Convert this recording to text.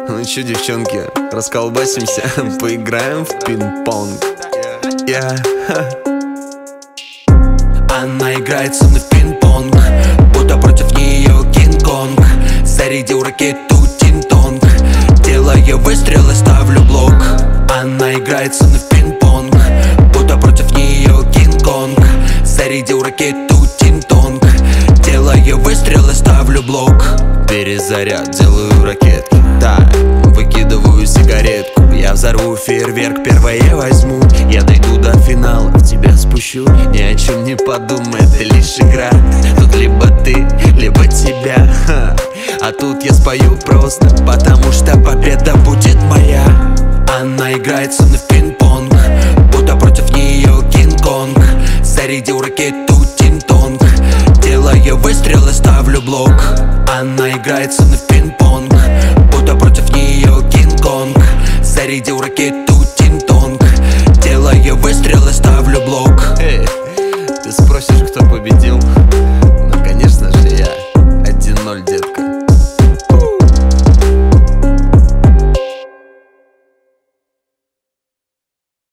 Ну чё, девчонки, расколбасимся, поиграем в пинг-понг. Она играет со мной в пинг-понг, будто против нее Кинг-Конг. Зарядил ракету Тинтонг, делаю выстрелы, ставлю блок. Она играет со мной в пинг-понг, будто против нее Кинг-Конг. Зарядил ракету Тинтонг, делаю выстрелы, ставлю блок. Перезаряд, делаю ракетки, так, выкидываю сигаретку. Я взорву фейерверк, первое возьму. Я дойду до финала, в тебя спущу. Ни о чем не подумай, это лишь игра. Тут либо ты, либо тебя. А тут я спою просто, потому что победа будет моя. Она играет со мной в пинг-понг, будто против нее Кинг-Конг. Зарядил ракету Тинтонг, делаю выстрелы, ставлю блок. Она играет со мной в пинг-понг, будто против нее Кинг-Конг. Зарядил ракету Тинтонг, делаю выстрелы, ставлю блок. Эй, ты спросишь, кто победил?